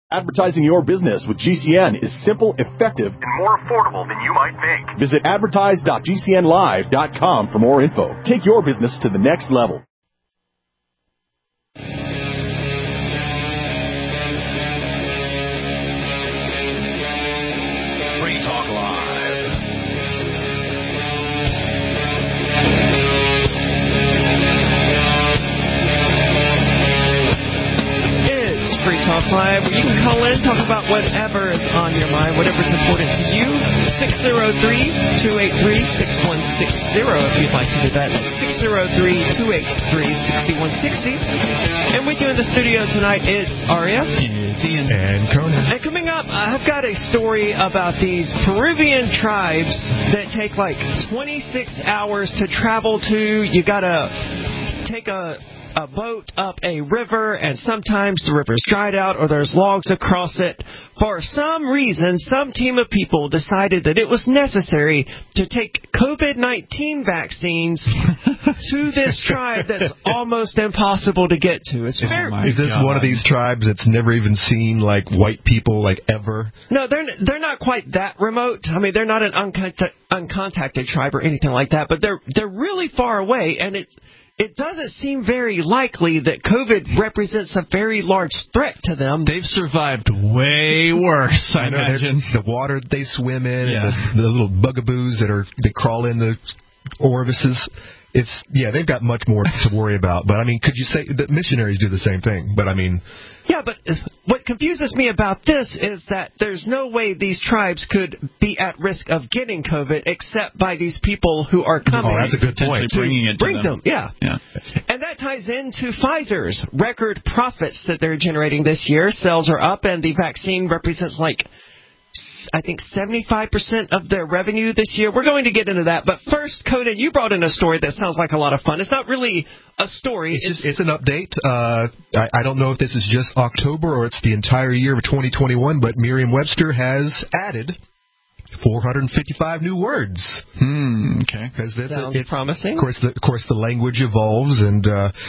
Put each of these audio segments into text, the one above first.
Advertising your business with GCN is simple, effective, and more affordable than you might think. Visit advertise.gcnlive.com for more info. Take your business to the next level. Free Talk Live. It's Free Talk Live, where you can call in, talk about whatever is on your mind, whatever's important to you. 603-283-6160 if you'd like to do that. 603-283-6160. And with you in the studio tonight, it's Aria. It's Ian. And Conan. And coming up, I've got a story about these Peruvian tribes that take like 26 hours to travel to. You gotta take a boat up a river, and sometimes the river's dried out or there's logs across it. For some reason, some team of people decided that it was necessary to take COVID-19 vaccines to this tribe that's almost impossible to get to. Is this one of these tribes that's never even seen, like, white people, like, ever? No, they're not quite that remote. I mean, they're not an uncontacted tribe or anything like that, but they're really far away, and it doesn't seem very likely that COVID represents a very large threat to them. They've survived way worse, I imagine. The water they swim in, and the little bugaboos they crawl in the orifices. They've got much more to worry about. But, I mean, could you say that missionaries do the same thing? But, I mean... Yeah, but what confuses me about this is that there's no way these tribes could be at risk of getting COVID except by these people who are coming. Oh, that's a good point. Bring them. Yeah. And that ties into Pfizer's record profits that they're generating this year. Sales are up, and the vaccine represents I think 75% of their revenue this year. We're going to get into that. But first, Conan, you brought in a story that sounds like a lot of fun. It's not really a story. It's an update. I don't know if this is just October or it's the entire year of 2021, but Merriam-Webster has added 455 new words. Okay. Sounds promising. Of course, the language evolves, and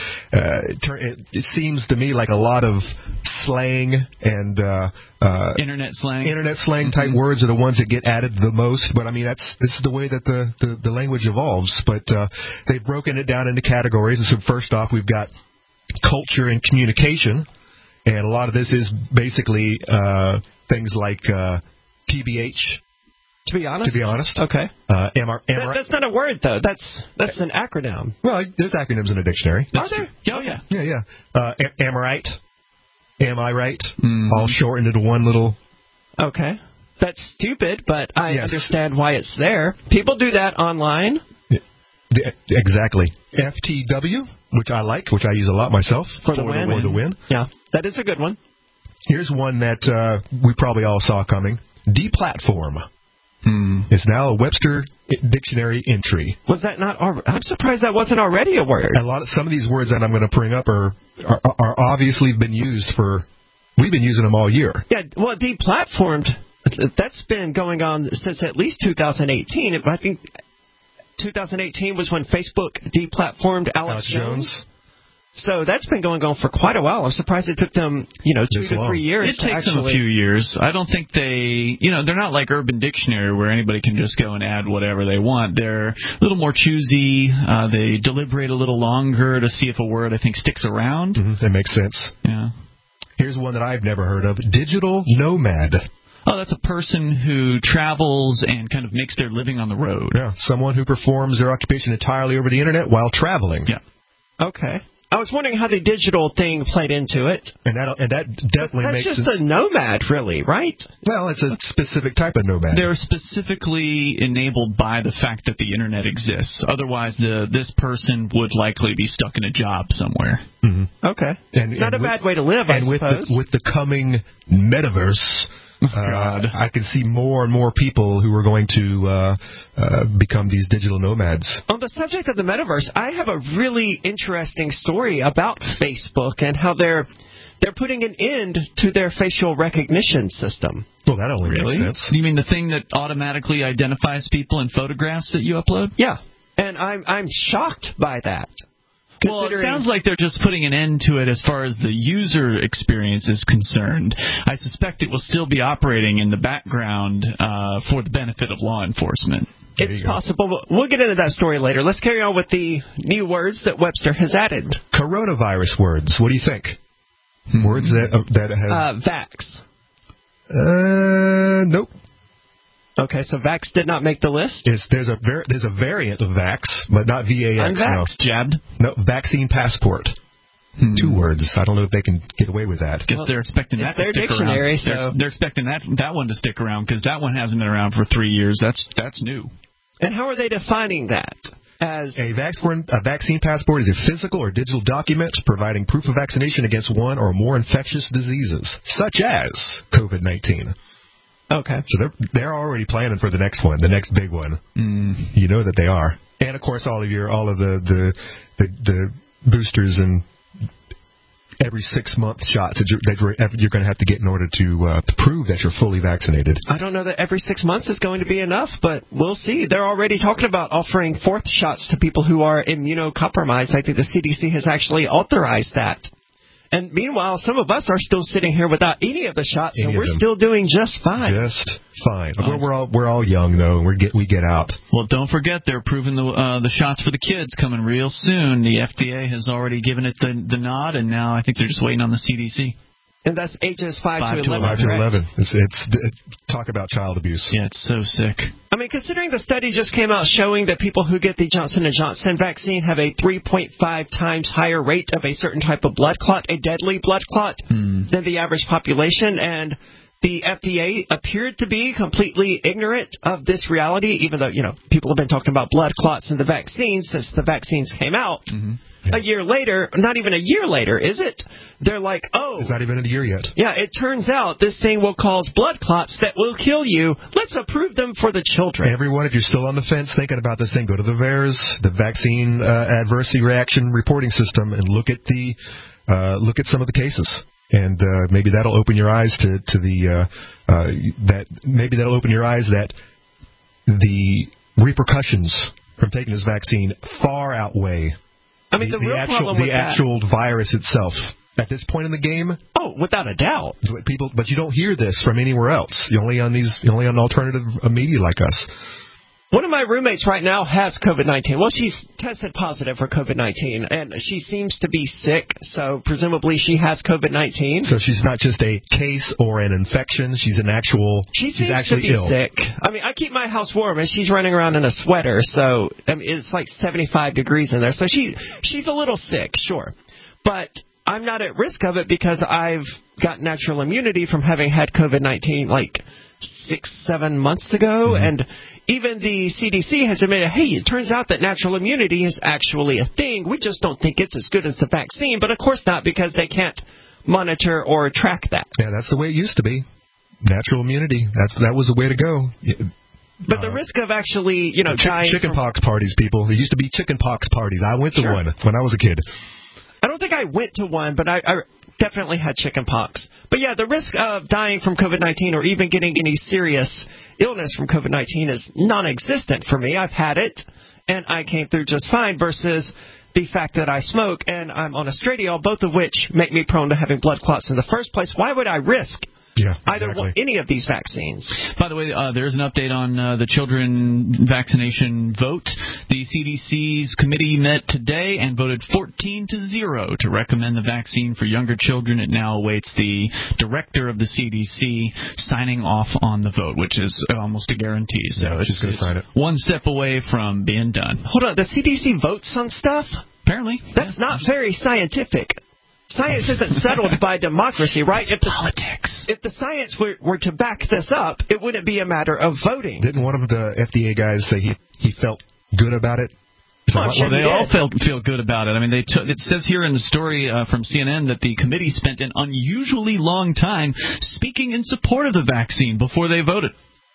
it seems to me like a lot of slang and internet slang type words are the ones that get added the most. But I mean, this is the way that the language evolves. But they've broken it down into categories. And so first off, we've got culture and communication, and a lot of this is basically things like TBH. To be honest? Okay. That's not a word, though. That's an acronym. Well, there's acronyms in a dictionary. Are there? Oh, yeah. Yeah. Am I right? Am I right? All shortened into one little... Okay. That's stupid, but I understand why it's there. People do that online. Exactly. FTW, which I like, which I use a lot myself. For the win. Yeah, that is a good one. Here's one that we probably all saw coming. Deplatform. It's now a Webster dictionary entry. Was that not? I'm surprised that wasn't already a word. Some of these words that I'm going to bring up are obviously been used for. We've been using them all year. Yeah, well, deplatformed. That's been going on since at least 2018. I think 2018 was when Facebook deplatformed Alex Jones. So that's been going on for quite a while. I'm surprised it took them, 2 to 3 years. It takes them a few years. I don't think they're not like Urban Dictionary where anybody can just go and add whatever they want. They're a little more choosy. They deliberate a little longer to see if a word, I think, sticks around. That makes sense. Yeah. Here's one that I've never heard of. Digital nomad. Oh, that's a person who travels and kind of makes their living on the road. Yeah, someone who performs their occupation entirely over the Internet while traveling. Yeah. Okay. I was wondering how the digital thing played into it. And that definitely makes sense. That's just a nomad, really, right? Well, it's a specific type of nomad. They're specifically enabled by the fact that the Internet exists. Otherwise, this person would likely be stuck in a job somewhere. Okay. Not a bad way to live, I suppose. With the coming metaverse... I can see more and more people who are going to become these digital nomads. On the subject of the metaverse, I have a really interesting story about Facebook and how they're putting an end to their facial recognition system. Well, that only makes sense. You mean the thing that automatically identifies people in photographs that you upload? Yeah, and I'm shocked by that. Well, it sounds like they're just putting an end to it as far as the user experience is concerned. I suspect it will still be operating in the background for the benefit of law enforcement. It's possible, but we'll get into that story later. Let's carry on with the new words that Webster has added. Coronavirus words. What do you think? Words that have... Vax. Nope. Okay, so Vax did not make the list? There's a variant of Vax, but not VAX. Unvaxxed. No. Jabbed? No, vaccine passport. 2 words. I don't know if they can get away with that. Guess they're expecting that to their stick dictionary, around. so They're expecting that one to stick around because that one hasn't been around for 3 years. That's new. And how are they defining that? As a vaccine passport is a physical or digital document providing proof of vaccination against one or more infectious diseases, such as COVID-19. Okay. So they're already planning for the next one, the next big one. You know that they are. And of course, all of the boosters and every 6-month shots that you're going to have to get in order to prove that you're fully vaccinated. I don't know that every 6 months is going to be enough, but we'll see. They're already talking about offering 4th shots to people who are immunocompromised. I think the CDC has actually authorized that. And meanwhile, some of us are still sitting here without any of the shots, and we're still doing just fine. Just fine. We're all young though, and we get out. Well, don't forget they're approving the shots for the kids coming real soon. The FDA has already given it the nod, and now I think they're just waiting on the CDC. And that's ages 5 to 11. 5 to 11. It's talk about child abuse. Yeah, it's so sick. I mean, considering the study just came out showing that people who get the Johnson & Johnson vaccine have a 3.5 times higher rate of a certain type of blood clot, a deadly blood clot, than the average population, and the FDA appeared to be completely ignorant of this reality, even though, people have been talking about blood clots and the vaccines since the vaccines came out. A year later, not even a year later, is it? They're like, it's not even a year yet. Yeah, it turns out this thing will cause blood clots that will kill you. Let's approve them for the children. Everyone, if you're still on the fence thinking about this thing, go to the VAERS, the Vaccine Adverse Reaction Reporting System, and look at some of the cases. And maybe that'll open your eyes that the repercussions from taking this vaccine far outweigh the actual virus itself. At this point in the game, without a doubt. But you don't hear this from anywhere else. Only on alternative media like us. One of my roommates right now has COVID-19. Well, she's tested positive for COVID-19, and she seems to be sick, so presumably she has COVID-19. So she's not just a case or an infection. She's actually ill. Sick. I mean, I keep my house warm, and she's running around in a sweater, so it's like 75 degrees in there. So she's a little sick, sure. But I'm not at risk of it because I've got natural immunity from having had COVID-19 like 6-7 months ago, and even the CDC has admitted, hey, it turns out that natural immunity is actually a thing. We just don't think it's as good as the vaccine, but of course not, because they can't monitor or track that. Yeah, that's the way it used to be. Natural immunity. That was the way to go. But the risk of actually, dying chickenpox parties, people. There used to be chickenpox parties. I went to one when I was a kid. I don't think I went to one, but I definitely had chickenpox. But yeah, the risk of dying from COVID-19 or even getting any serious illness from COVID-19 is non-existent for me. I've had it, and I came through just fine, versus the fact that I smoke and I'm on estradiol, both of which make me prone to having blood clots in the first place. Why would I risk any of these vaccines? By the way, there's an update on the children vaccination vote. The CDC's committee met today and voted 14-0 to recommend the vaccine for younger children. It now awaits the director of the CDC signing off on the vote, which is almost a guarantee. So it's sign it. One step away from being done. Hold on, the CDC votes on stuff? Apparently. That's not very scientific. Science isn't settled by democracy, right? Politics. If the science were to back this up, it wouldn't be a matter of voting. Didn't one of the FDA guys say he felt good about it? Well, they all feel good about it. I mean, it says here in the story from CNN that the committee spent an unusually long time speaking in support of the vaccine before they voted.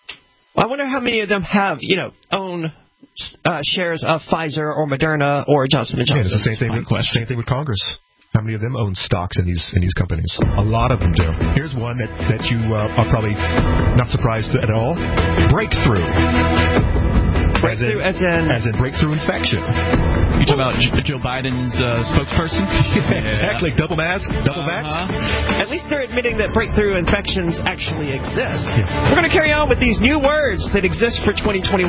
I wonder how many of them have, own shares of Pfizer or Moderna or Johnson & Johnson. Yeah, it's the same thing with Congress. How many of them own stocks in these companies? A lot of them do. Here's one that you are probably not surprised at all. Breakthrough. Breakthrough as in breakthrough infection. You talking about Joe Biden's spokesperson? Exactly. Double mask, double vax. At least they're admitting that breakthrough infections actually exist. Yeah. We're going to carry on with these new words that exist for 2021.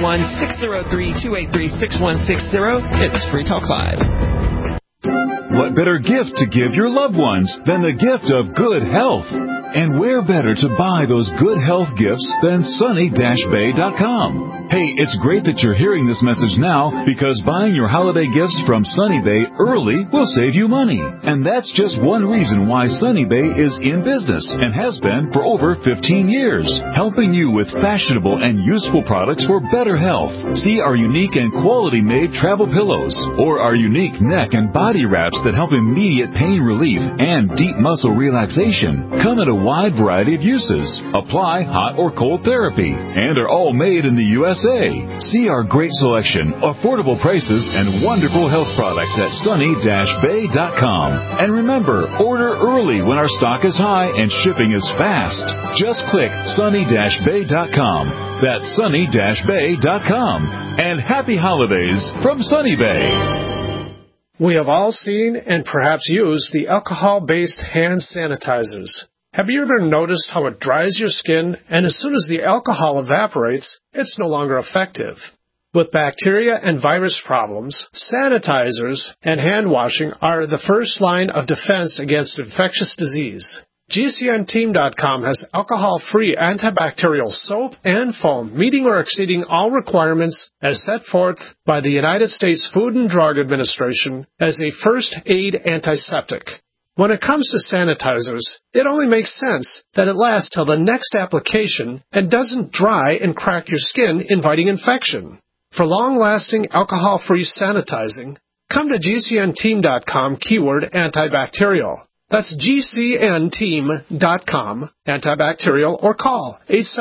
603-283-6160. It's Free Talk Live. What better gift to give your loved ones than the gift of good health? And where better to buy those good health gifts than sunny-bay.com? Hey, it's great that you're hearing this message now, because buying your holiday gifts from Sunny Bay early will save you money. And that's just one reason why Sunny Bay is in business and has been for over 15 years, helping you with fashionable and useful products for better health. See our unique and quality-made travel pillows, or our unique neck and body wraps that help immediate pain relief and deep muscle relaxation. Come in a wide variety of uses, apply hot or cold therapy, and are all made in the USA. See our great selection, affordable prices, and wonderful health products at sunny-bay.com. And remember, order early when our stock is high and shipping is fast. Just click sunny-bay.com. That's sunny-bay.com. And happy holidays from Sunny Bay. We have all seen and perhaps used the alcohol-based hand sanitizers. Have you ever noticed how it dries your skin, and as soon as the alcohol evaporates, it's no longer effective? With bacteria and virus problems, sanitizers and hand washing are the first line of defense against infectious disease. GCNteam.com has alcohol-free antibacterial soap and foam, meeting or exceeding all requirements as set forth by the United States Food and Drug Administration as a first aid antiseptic. When it comes to sanitizers, it only makes sense that it lasts till the next application and doesn't dry and crack your skin, inviting infection. For long-lasting alcohol-free sanitizing, come to GCNteam.com keyword antibacterial. That's GCNteam.com, antibacterial, or call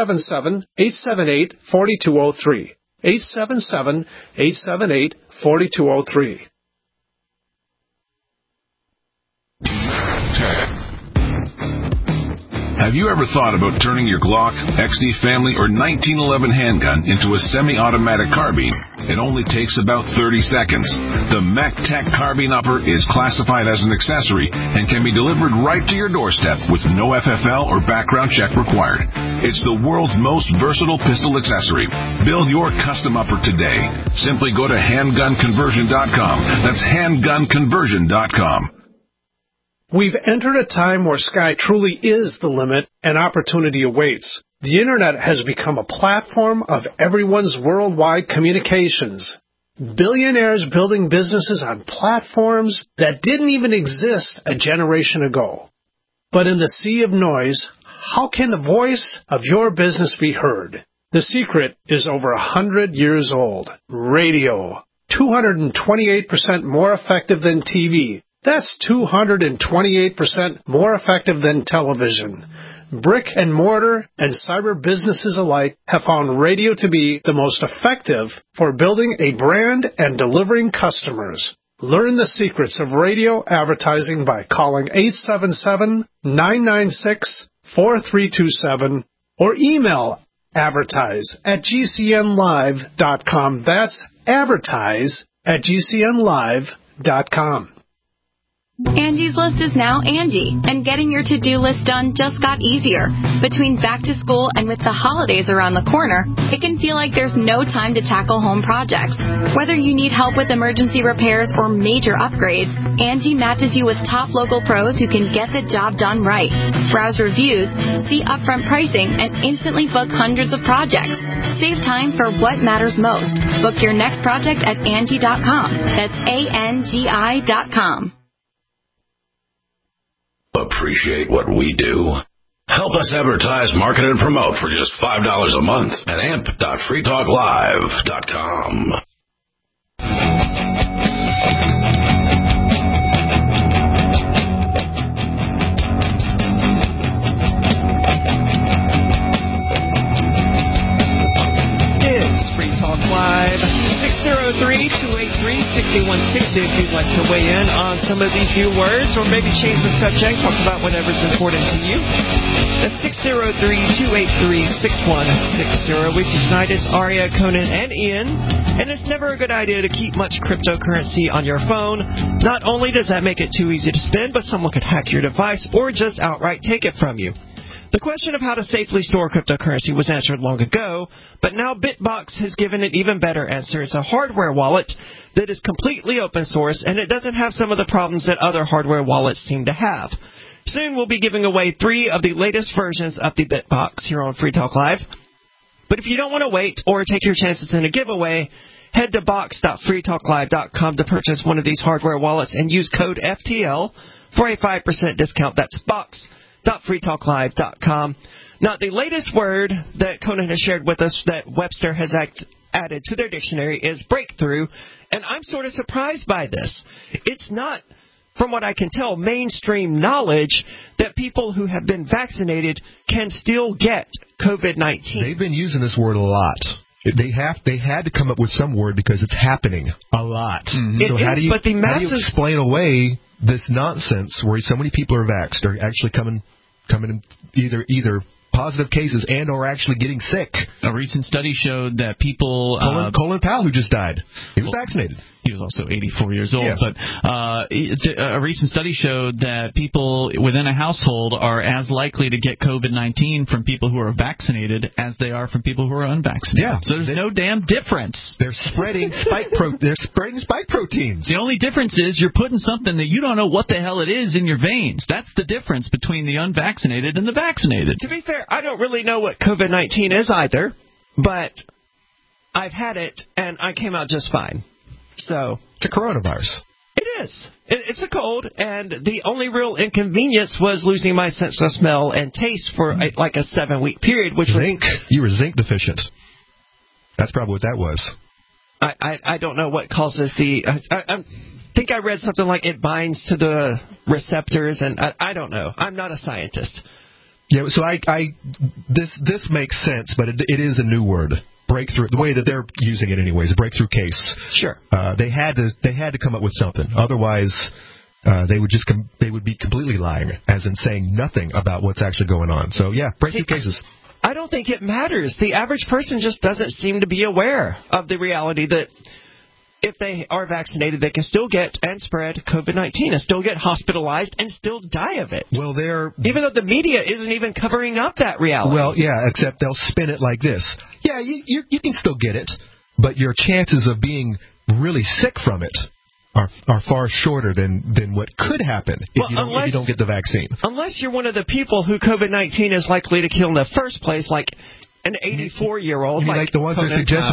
877-878-4203. 877-878-4203. Have you ever thought about turning your Glock, XD Family, or 1911 handgun into a semi-automatic carbine? It only takes about 30 seconds. The MacTech Carbine Upper is classified as an accessory and can be delivered right to your doorstep with no FFL or background check required. It's the world's most versatile pistol accessory. Build your custom upper today. Simply go to handgunconversion.com. That's handgunconversion.com. We've entered a time where sky truly is the limit and opportunity awaits. The Internet has become a platform of everyone's worldwide communications. Billionaires building businesses on platforms that didn't even exist a generation ago. But in the sea of noise, how can the voice of your business be heard? The secret is over 100 years old. Radio. 228% more effective than TV. That's 228% more effective than television. Brick and mortar and cyber businesses alike have found radio to be the most effective for building a brand and delivering customers. Learn the secrets of radio advertising by calling 877-996-4327 or email advertise@gcnlive.com. That's advertise@gcnlive.com. Angie's List is now Angie, and getting your to-do list done just got easier. Between back to school and with the holidays around the corner, it can feel like there's no time to tackle home projects. Whether you need help with emergency repairs or major upgrades, Angie matches you with top local pros who can get the job done right. Browse reviews, see upfront pricing, and instantly book hundreds of projects. Save time for what matters most. Book your next project at Angie.com. That's ANGI.com. Appreciate what we do? Help us advertise, market, and promote for just $5 a month at amp.freetalklive.com. It's Free Talk Live, 603-6160 if you'd like to weigh in on some of these new words or maybe change the subject, talk about whatever's important to you. That's 603-283-6160. With you tonight is Aria, Conan, and Ian. And it's never a good idea to keep much cryptocurrency on your phone. Not only does that make it too easy to spend, but someone could hack your device or just outright take it from you. The question of how to safely store cryptocurrency was answered long ago, but now Bitbox has given an even better answer. It's a hardware wallet that is completely open source, and it doesn't have some of the problems that other hardware wallets seem to have. Soon we'll be giving away 3 of the latest versions of the Bitbox here on Free Talk Live. But if you don't want to wait or take your chances in a giveaway, head to box.freetalklive.com to purchase one of these hardware wallets and use code FTL for a 5% discount. That's box.freetalklive.com. Now, the latest word that Conan has shared with us that Webster has added to their dictionary is breakthrough, and I'm sort of surprised by this. It's not, from what I can tell, mainstream knowledge that people who have been vaccinated can still get COVID-19. They've been using this word a lot. They had to come up with some word because it's happening a lot. Mm-hmm. So how do you explain away this nonsense where so many people are vaxxed, are actually coming in either positive cases and or actually getting sick? A recent study showed that people... Colin Powell, who just died, he was vaccinated. He was also 84 years old. Yes. But a recent study showed that people within a household are as likely to get COVID-19 from people who are vaccinated as they are from people who are unvaccinated. Yeah. So there's no damn difference. They're spreading spike proteins. The only difference is you're putting something that you don't know what the hell it is in your veins. That's the difference between the unvaccinated and the vaccinated. To be fair, I don't really know what COVID-19 is either, but I've had it and I came out just fine. So it's a coronavirus. It is. It's a cold, and the only real inconvenience was losing my sense of smell and taste for like a 7-week period, which zinc. You were zinc deficient. That's probably what that was. I don't know what causes the. I think I read something like it binds to the receptors, and I don't know. I'm not a scientist. Yeah, so this makes sense, but it is a new word. Breakthrough, the way that they're using it anyways, a breakthrough case. Sure. They had to come up with something. Otherwise, they would be completely lying, as in saying nothing about what's actually going on. So yeah, breakthrough cases. I don't think it matters. The average person just doesn't seem to be aware of the reality that if they are vaccinated, they can still get and spread COVID-19 and still get hospitalized and still die of it. Well, even though the media isn't even covering up that reality. Well, yeah, except they'll spin it like this. Yeah, you can still get it, but your chances of being really sick from it are far shorter than what could happen if you don't get the vaccine. Unless you're one of the people who COVID-19 is likely to kill in the first place, like an 84-year-old. Like the ones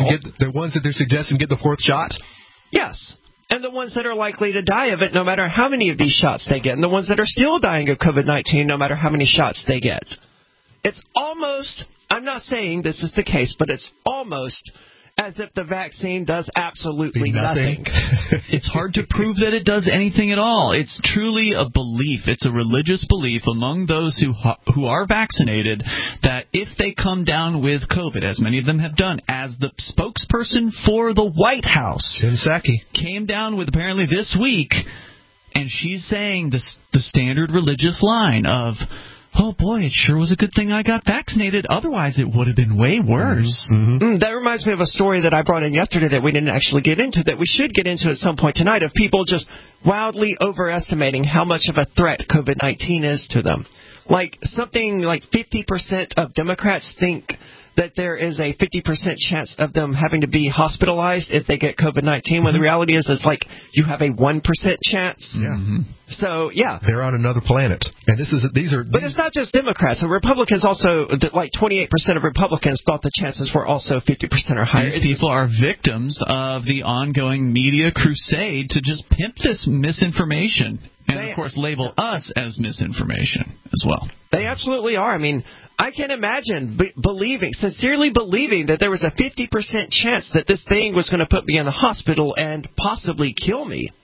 they're suggesting get the 4th shot? Yes, and the ones that are likely to die of it no matter how many of these shots they get, and the ones that are still dying of COVID-19 no matter how many shots they get. It's almost, I'm not saying this is the case, but it's almost as if the vaccine does absolutely nothing. It's hard to prove that it does anything at all. It's truly a belief. It's a religious belief among those who are vaccinated that if they come down with COVID, as many of them have done, as the spokesperson for the White House Jen Psaki came down with apparently this week, and she's saying the standard religious line of, oh, boy, it sure was a good thing I got vaccinated. Otherwise, it would have been way worse. Mm-hmm. That reminds me of a story that I brought in yesterday that we didn't actually get into, that we should get into at some point tonight, of people just wildly overestimating how much of a threat COVID-19 is to them. Like something like 50% of Democrats think that there is a 50% chance of them having to be hospitalized if they get COVID-19, when the reality is it's like you have a 1% chance. Yeah. Mm-hmm. So, yeah. They're on another planet. And But it's not just Democrats. The Republicans also, like 28% of Republicans thought the chances were also 50% or higher. These people are victims of the ongoing media crusade to just pimp this misinformation. And, of course, label us as misinformation as well. They absolutely are. I mean, I can imagine sincerely believing that there was a 50% chance that this thing was going to put me in the hospital and possibly kill me.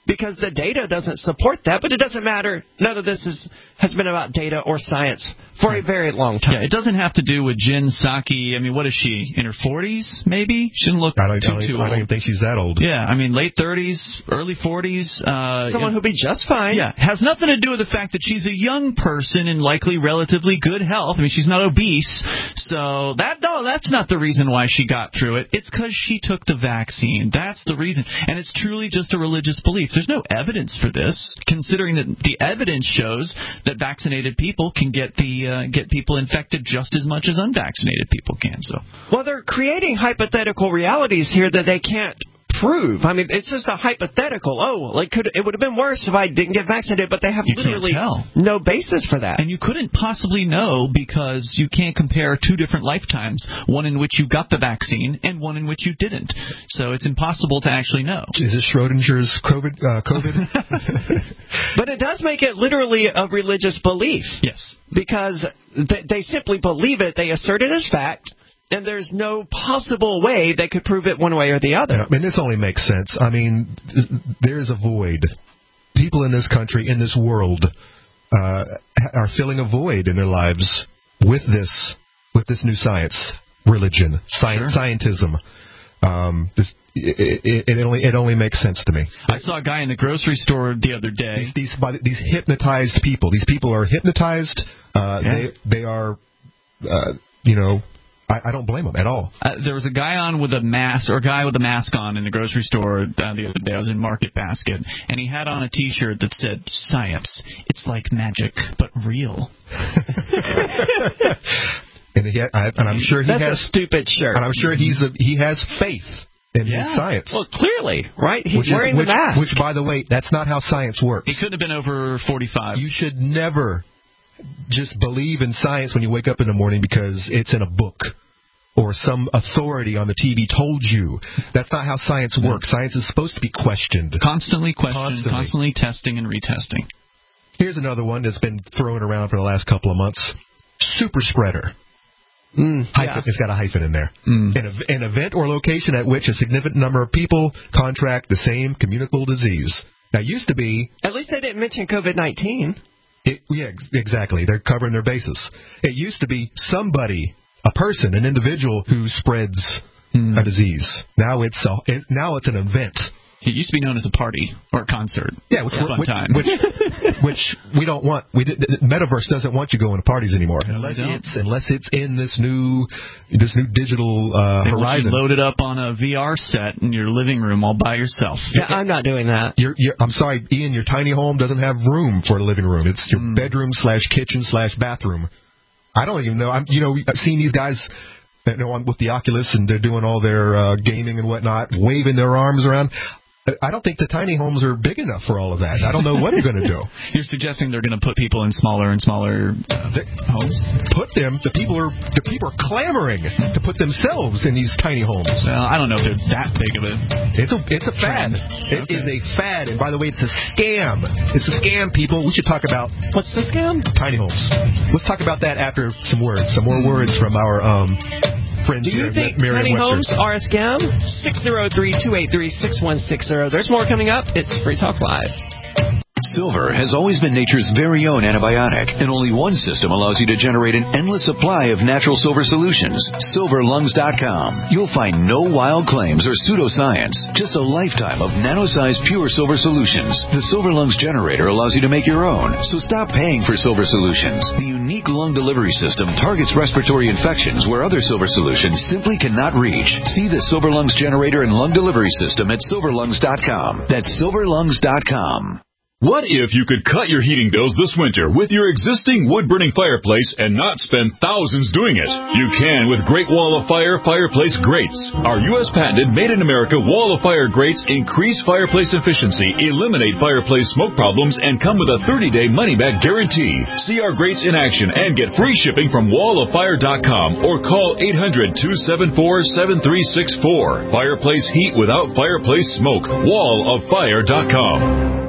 because the data doesn't support that. But it doesn't matter. None of this has been about data or science for a very long time. Yeah, it doesn't have to do with Jen Psaki. I mean, what is she? In her 40s, maybe? She shouldn't look too old. I don't even think she's that old. Yeah, I mean, late 30s, early 40s. Someone who'll be just fine. Yeah, has nothing to do with the fact that she's a young person in likely relatively good health. I mean, she's not obese. So that's not the reason why she got through it. It's because she took the vaccine. That's the reason. And it's truly just a religious belief. There's no evidence for this, considering that the evidence shows that vaccinated people can get people infected just as much as unvaccinated people can. So, well, they're creating hypothetical realities here that they can't prove. I mean, it's just a hypothetical. It would have been worse if I didn't get vaccinated, but they have literally no basis for that. And you couldn't possibly know because you can't compare two different lifetimes, one in which you got the vaccine and one in which you didn't. So it's impossible to actually know. Is this Schrodinger's COVID? But it does make it literally a religious belief. Yes. Because they simply believe it, they assert it as fact, and there's no possible way they could prove it one way or the other. I mean, this only makes sense. I mean, there's a void. People in this country, in this world, are filling a void in their lives with this new science, religion, scientism. It only makes sense to me. I saw a guy in the grocery store the other day. These hypnotized people. These people are hypnotized. They are, I don't blame them at all. There was a guy on with a mask, or a guy with a mask on in the grocery store the other day. I was in Market Basket, and he had on a T-shirt that said, "Science, it's like magic, but real." And I'm sure he That's has a stupid shirt. And I'm sure he has faith in his science. Well, clearly, right? He's wearing the mask. Which, by the way, that's not how science works. He couldn't have been over 45. You should never just believe in science when you wake up in the morning because it's in a book or some authority on the TV told you. That's not how science works. Science is supposed to be questioned. Constantly questioned, constantly testing and retesting. Here's another one that's been thrown around for the last couple of months. Super spreader. It's got a hyphen in there. An event or location at which a significant number of people contract the same communicable disease. Now, it used to be... At least they didn't mention COVID-19. Exactly. They're covering their bases. It used to be somebody, a person, an individual who spreads a disease. Now it's an event. It used to be known as a party or a concert. Yeah, which we don't want. Metaverse doesn't want you going to parties anymore unless it's in this new digital horizon. You load it up on a VR set in your living room all by yourself. Yeah, I'm not doing that. I'm sorry, Ian. Your tiny home doesn't have room for a living room. It's your bedroom / kitchen / bathroom. I don't even know. I've seen these guys. With the Oculus, and they're doing all their gaming and whatnot, waving their arms around. I don't think the tiny homes are big enough for all of that. I don't know what they're going to do. You're suggesting they're going to put people in smaller and smaller homes? The people are clamoring to put themselves in these tiny homes. Well, I don't know if they're that big of a... It's a fad. It is a fad, and by the way, it's a scam. It's a scam, people. We should talk about... What's the scam? Tiny homes. Let's talk about that after some more words from our... friends. Do you think tiny homes are a scam? 603-283-6160. There's more coming up. It's Free Talk Live. Silver has always been nature's very own antibiotic, and only one system allows you to generate an endless supply of natural silver solutions. SilverLungs.com. You'll find no wild claims or pseudoscience, just a lifetime of nano-sized pure silver solutions. The Silver Lungs generator allows you to make your own, so stop paying for silver solutions. The unique lung delivery system targets respiratory infections where other silver solutions simply cannot reach. See the Silver Lungs generator and lung delivery system at SilverLungs.com. That's SilverLungs.com. What if you could cut your heating bills this winter with your existing wood-burning fireplace and not spend thousands doing it? You can with Great Wall of Fire fireplace grates. Our U.S. patented made-in-America Wall of Fire grates increase fireplace efficiency, eliminate fireplace smoke problems, and come with a 30-day money-back guarantee. See our grates in action and get free shipping from walloffire.com or call 800-274-7364. Fireplace heat without fireplace smoke. walloffire.com.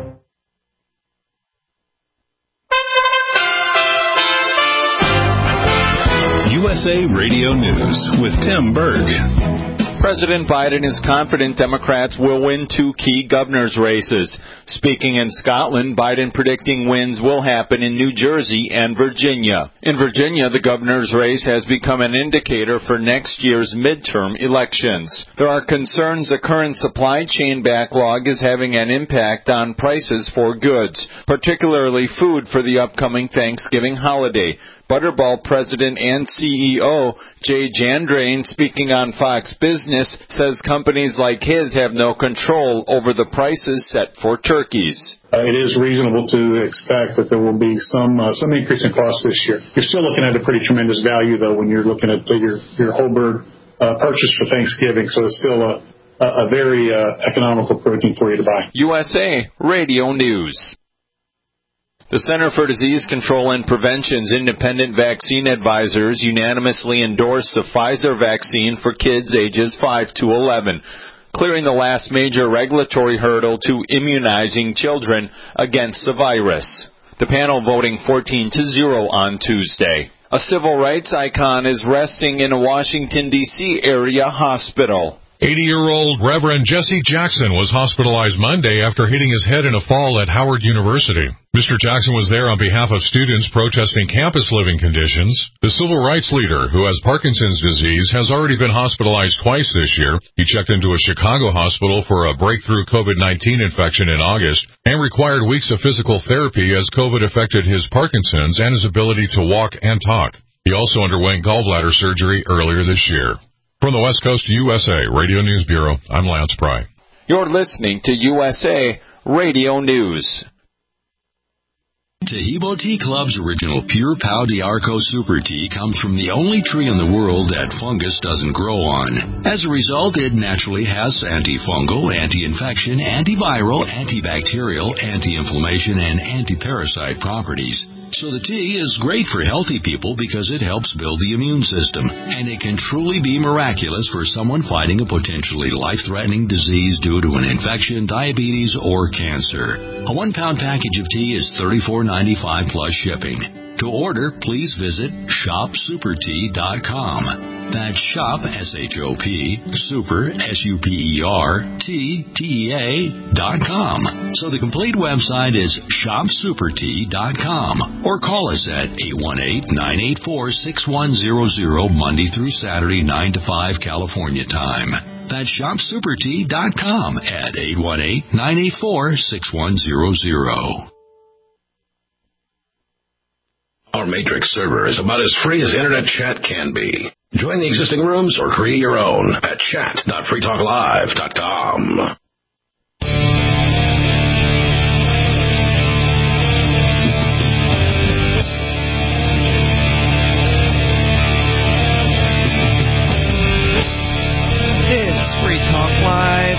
USA Radio News with Tim Berg. President Biden is confident Democrats will win 2 key governor's races. Speaking in Scotland, Biden predicting wins will happen in New Jersey and Virginia. In Virginia, the governor's race has become an indicator for next year's midterm elections. There are concerns the current supply chain backlog is having an impact on prices for goods, particularly food for the upcoming Thanksgiving holiday. Butterball President and CEO Jay Jandrain, speaking on Fox Business, says companies like his have no control over the prices set for turkeys. It is reasonable to expect that there will be some increase in costs this year. You're still looking at a pretty tremendous value, though, when you're looking at your whole bird purchase for Thanksgiving, so it's still a very economical protein for you to buy. USA Radio News. The Center for Disease Control and Prevention's independent vaccine advisors unanimously endorsed the Pfizer vaccine for kids ages 5 to 11, clearing the last major regulatory hurdle to immunizing children against the virus. The panel voting 14-0 on Tuesday. A civil rights icon is resting in a Washington, D.C. area hospital. 80-year-old Reverend Jesse Jackson was hospitalized Monday after hitting his head in a fall at Howard University. Mr. Jackson was there on behalf of students protesting campus living conditions. The civil rights leader, who has Parkinson's disease, has already been hospitalized twice this year. He checked into a Chicago hospital for a breakthrough COVID-19 infection in August and required weeks of physical therapy as COVID affected his Parkinson's and his ability to walk and talk. He also underwent gallbladder surgery earlier this year. From the West Coast USA Radio News Bureau, I'm Lance Pry. You're listening to USA Radio News. Tahibo Tea Club's original Pure Pau d'Arco Super Tea comes from the only tree in the world that fungus doesn't grow on. As a result, it naturally has antifungal, anti-infection, antiviral, antibacterial, anti-inflammation, and anti-parasite properties. So the tea is great for healthy people because it helps build the immune system, and it can truly be miraculous for someone fighting a potentially life-threatening disease due to an infection, diabetes, or cancer. A 1-pound package of tea is $34.95 plus shipping. To order, please visit shopsupertea.com. That's shop, S-H-O-P, super, S-U-P-E-R-T-T-E-A.com. So the complete website is shopsupertea.com. Or call us at 818-984-6100 Monday through Saturday, 9 to 5 California time. That's shopsupertea.com at 818-984-6100. Our Matrix server is about as free as internet chat can be. Join the existing rooms or create your own at chat.freetalklive.com. It's Free Talk Live,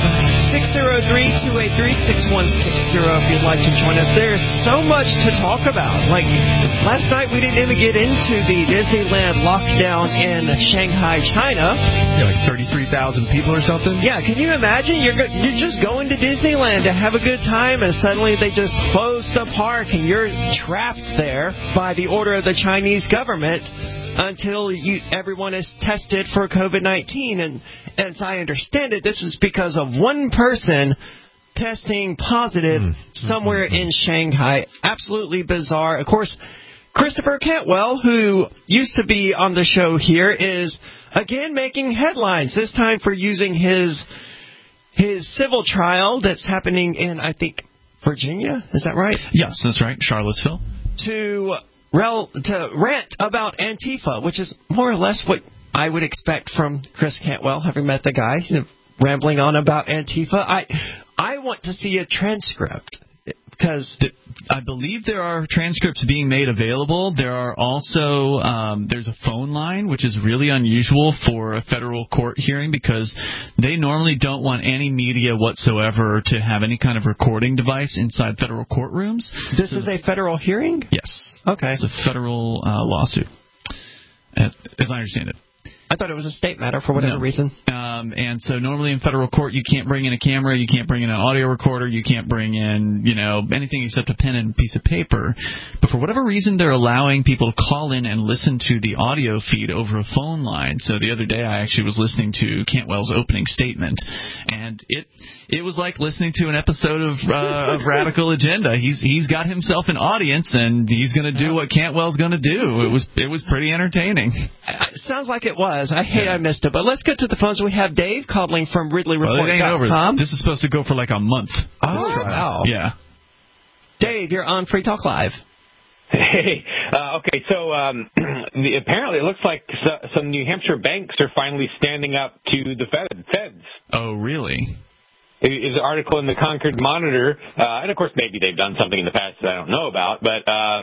603-283-6160 if you'd like to join us. There's so much to talk about. Like, last night we didn't even get into the Disneyland lockdown in Shanghai, China. Yeah, like 33,000 people or something? Yeah, can you imagine? You're just going to Disneyland to have a good time, and suddenly they just close the park, and you're trapped there by the order of the Chinese government until everyone is tested for COVID-19. And as I understand it, this is because of one person testing positive somewhere in Shanghai. Absolutely bizarre. Of course, Christopher Cantwell, who used to be on the show here, is again making headlines, this time for using his civil trial that's happening in, I think, Virginia. Is that right? Yes, that's right. Charlottesville. To rant about Antifa, which is more or less what I would expect from Chris Cantwell, having met the guy, rambling on about Antifa. I want to see a transcript, because I believe there are transcripts being made available. There are also there's a phone line, which is really unusual for a federal court hearing, because they normally don't want any media whatsoever to have any kind of recording device inside federal courtrooms. This is a federal hearing? Yes. Okay. It's a federal lawsuit, as I understand it. I thought it was a state matter for whatever reason. And so normally in federal court, you can't bring in a camera, you can't bring in an audio recorder, you can't bring in, anything except a pen and a piece of paper. But for whatever reason, they're allowing people to call in and listen to the audio feed over a phone line. So the other day, I actually was listening to Cantwell's opening statement, and it was like listening to an episode of Radical Agenda. He's got himself an audience, and he's going to do what Cantwell's going to do. It was pretty entertaining. Sounds like it was. I hate I missed it. But let's get to the phones. We have Dave calling from RidleyReport.com. This is supposed to go for like a month. Oh, wow. Yeah. Dave, you're on Free Talk Live. Hey, okay, so apparently it looks like some New Hampshire banks are finally standing up to the feds. Oh, really? Is an article in the Concord Monitor, and of course maybe they've done something in the past that I don't know about, but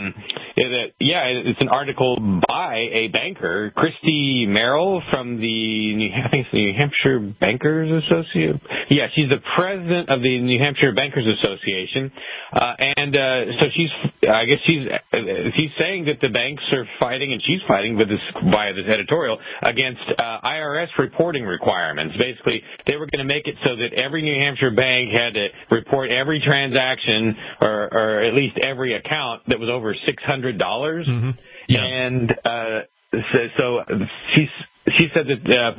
it's an article by a banker, Christy Merrill from the New Hampshire Bankers Association. Yeah, she's the president of the New Hampshire Bankers Association, so she's saying that the banks are fighting, and she's fighting via this editorial against IRS reporting requirements. Basically, they were going to make it so that every New Hampshire bank had to report every transaction or at least every account that was over $600. Mm-hmm. Yeah. And so she said that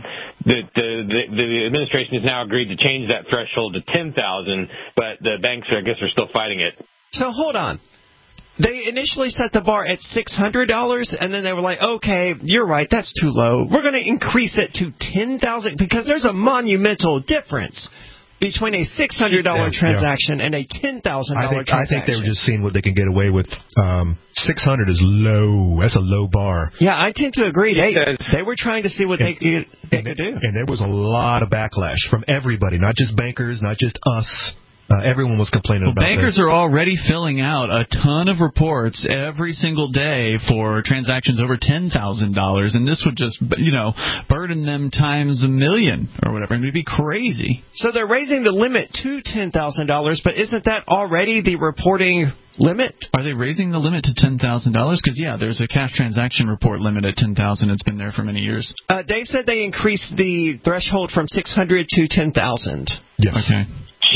the administration has now agreed to change that threshold to $10,000, but the banks are still fighting it. So hold on. They initially set the bar at $600, and then they were like, okay, you're right, that's too low. We're going to increase it to $10,000 because there's a monumental difference between a $600 transaction and a $10,000 transaction. I think they were just seeing what they can get away with. 600 is low. That's a low bar. Yeah, I tend to agree. They were trying to see what they could do. And there was a lot of backlash from everybody, not just bankers, not just us. Everyone was complaining about that. Bankers are already filling out a ton of reports every single day for transactions over $10,000, and this would just, burden them times a million or whatever. It would be crazy. So they're raising the limit to $10,000, but isn't that already the reporting limit? Are they raising the limit to $10,000? Because, there's a cash transaction report limit at $10,000. It's been there for many years. Dave said they increased the threshold from $600 to $10,000. Yes. Okay.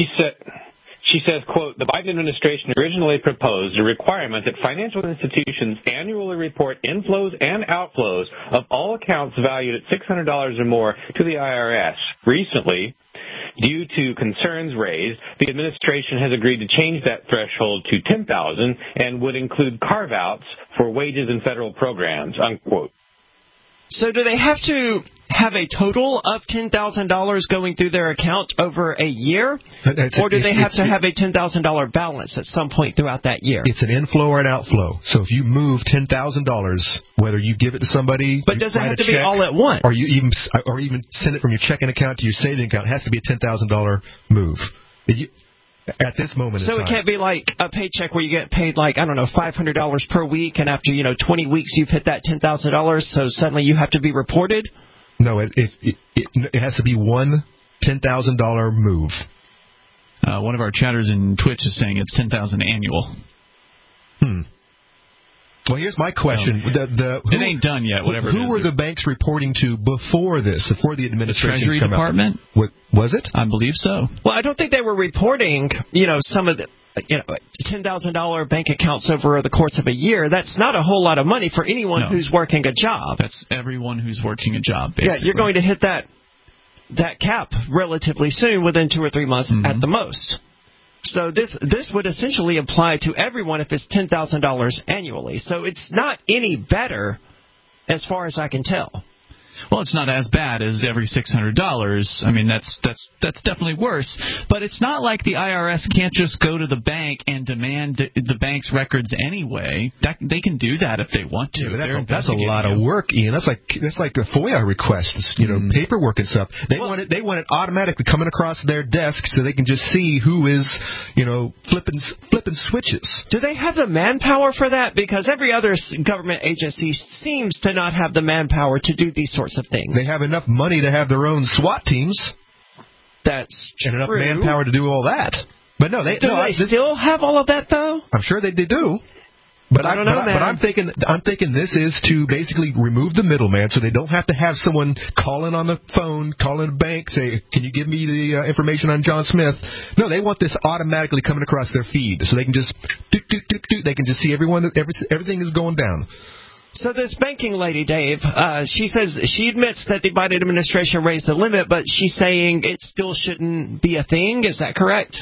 She says, quote, the Biden administration originally proposed a requirement that financial institutions annually report inflows and outflows of all accounts valued at $600 or more to the IRS. Recently, due to concerns raised, the administration has agreed to change that threshold to $10,000 and would include carve-outs for wages and federal programs, unquote. So do they have to have a total of $10,000 going through their account over a year? Or do they have to have a $10,000 balance at some point throughout that year? It's an inflow or an outflow. So if you move $10,000, whether you give it to somebody, but does it have to be all at once? Or even send it from your checking account to your saving account, it has to be a $10,000 move. At this moment in time. So it can't be like a paycheck where you get paid $500 per week, and after 20 weeks you've hit that $10,000, so suddenly you have to be reported? No, it has to be one $10,000 move. One of our chatters in Twitch is saying it's $10,000 annual. Well, here's my question. It ain't done yet, whatever Who were the banks reporting to before this, before the administration? The Treasury Department? Was it? I believe so. Well, I don't think they were reporting, some of the $10,000 bank accounts over the course of a year. That's not a whole lot of money for anyone who's working a job. That's everyone who's working a job, basically. Yeah, you're going to hit that cap relatively soon, within 2 or 3 months at the most. So this would essentially apply to everyone if it's $10,000 annually. So it's not any better as far as I can tell. Well, it's not as bad as every $600. I mean, that's definitely worse. But it's not like the IRS can't just go to the bank and demand the bank's records anyway. They can do that if they want to. Yeah, that's a lot of work, Ian. That's like a FOIA request, paperwork and stuff. They want it automatically coming across their desk so they can just see who is, flipping switches. Do they have the manpower for that? Because every other government agency seems to not have the manpower to do these sorts of things. They have enough money to have their own SWAT teams. That's true. And enough manpower to do all that. But no, they still have all of that, though? I'm sure they do. But I'm thinking this is to basically remove the middleman, so they don't have to have someone calling on the phone, calling a bank, say, "Can you give me the information on John Smith?" No, they want this automatically coming across their feed, so they can just they can just see everything is going down. So this banking lady, Dave, she says she admits that the Biden administration raised the limit, but she's saying it still shouldn't be a thing. Is that correct?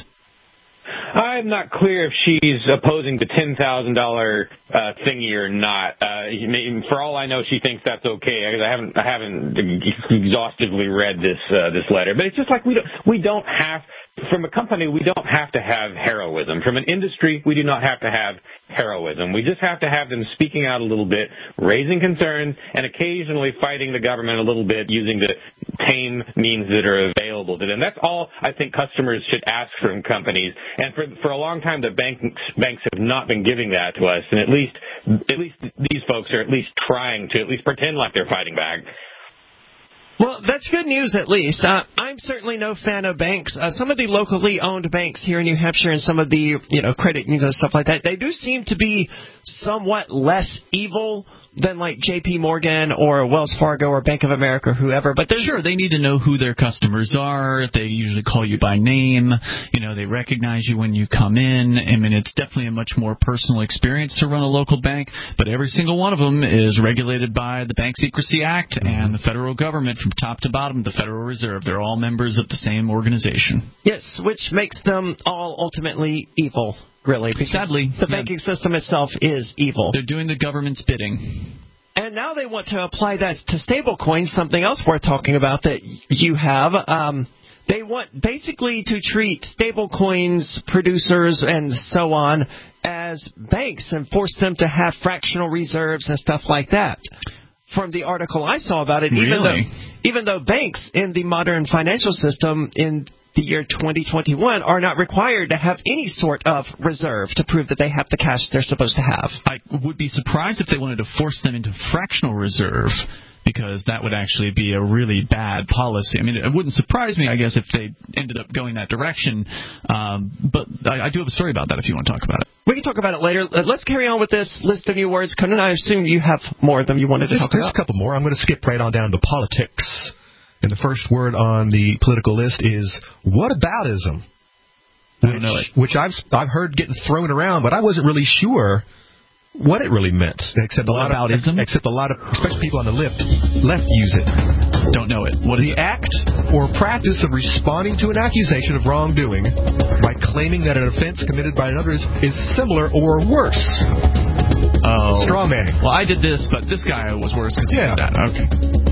I'm not clear if she's opposing the $10,000 thingy or not. For all I know, she thinks that's okay. I haven't exhaustively read this letter, but it's just like we don't have. From a company, we don't have to have heroism. From an industry, we do not have to have heroism. We just have to have them speaking out a little bit, raising concerns, and occasionally fighting the government a little bit using the tame means that are available to them. That's all I think customers should ask from companies. And for a long time, the banks have not been giving that to us. And at least these folks are at least trying to at least pretend like they're fighting back. Well, that's good news at least. I'm certainly no fan of banks. Some of the locally owned banks here in New Hampshire and some of the credit unions and stuff like that, they do seem to be somewhat less evil than like J.P. Morgan or Wells Fargo or Bank of America or whoever. But sure, they need to know who their customers are. They usually call you by name. They recognize you when you come in. I mean, it's definitely a much more personal experience to run a local bank. But every single one of them is regulated by the Bank Secrecy Act and the federal government from top to bottom, the Federal Reserve. They're all members of the same organization. Yes, which makes them all ultimately evil. Really, because sadly, the banking system itself is evil. They're doing the government's bidding. And now they want to apply that to stablecoins, something else worth talking about that you have. They want basically to treat stablecoins producers and so on as banks and force them to have fractional reserves and stuff like that. From the article I saw about it, even though banks in the modern financial system in the year 2021 are not required to have any sort of reserve to prove that they have the cash they're supposed to have. I would be surprised if they wanted to force them into fractional reserve, because that would actually be a really bad policy. I mean, it wouldn't surprise me, I guess, if they ended up going that direction. But I do have a story about that if you want to talk about it. We can talk about it later. Let's carry on with this list of new words. Conan, I assume you have more of them you wanted to talk about. There's a couple more. I'm going to skip right on down to politics. And the first word on the political list is whataboutism, which I've heard getting thrown around, but I wasn't really sure what it really meant. Except a lot of, especially people on the left use it. Don't know it. What is the act or practice of responding to an accusation of wrongdoing by claiming that an offense committed by another is similar or worse. Oh, straw manning. Well, I did this, but this guy was worse because he did that. Okay.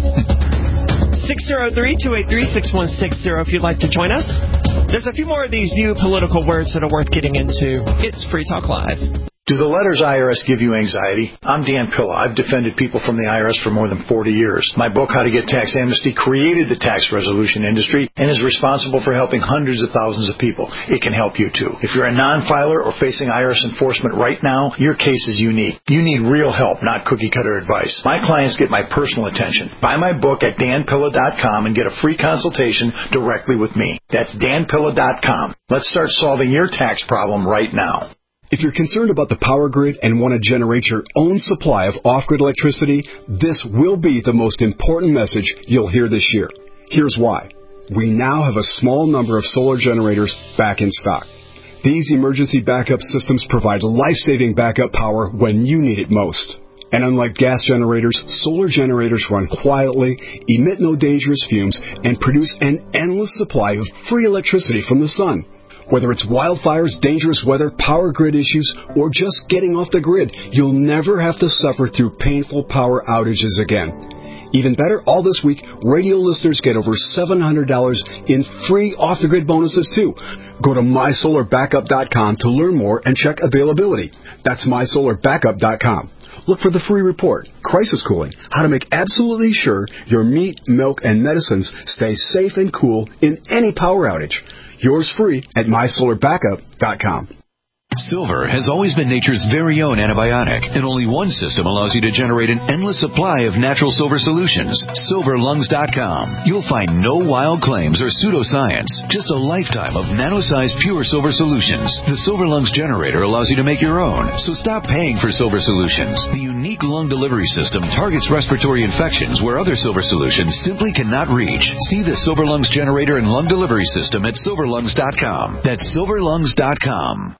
603-283-6160 if you'd like to join us. There's a few more of these new political words that are worth getting into. It's Free Talk Live. Do the letters IRS give you anxiety? I'm Dan Pilla. I've defended people from the IRS for more than 40 years. My book, How to Get Tax Amnesty, created the tax resolution industry and is responsible for helping hundreds of thousands of people. It can help you, too. If you're a non-filer or facing IRS enforcement right now, your case is unique. You need real help, not cookie-cutter advice. My clients get my personal attention. Buy my book at danpilla.com and get a free consultation directly with me. That's danpilla.com. Let's start solving your tax problem right now. If you're concerned about the power grid and want to generate your own supply of off-grid electricity, this will be the most important message you'll hear this year. Here's why. We now have a small number of solar generators back in stock. These emergency backup systems provide life-saving backup power when you need it most. And unlike gas generators, solar generators run quietly, emit no dangerous fumes, and produce an endless supply of free electricity from the sun. Whether it's wildfires, dangerous weather, power grid issues, or just getting off the grid, you'll never have to suffer through painful power outages again. Even better, all this week, radio listeners get over $700 in free off-the-grid bonuses, too. Go to mysolarbackup.com to learn more and check availability. That's mysolarbackup.com. Look for the free report, Crisis Cooling, how to make absolutely sure your meat, milk, and medicines stay safe and cool in any power outage. Yours free at mysolarbackup.com. Silver has always been nature's very own antibiotic, and only one system allows you to generate an endless supply of natural silver solutions. SilverLungs.com. You'll find no wild claims or pseudoscience, just a lifetime of nano-sized pure silver solutions. The Silver Lungs generator allows you to make your own, so stop paying for silver solutions. The unique lung delivery system targets respiratory infections where other silver solutions simply cannot reach. See the Silver Lungs generator and lung delivery system at SilverLungs.com. That's SilverLungs.com.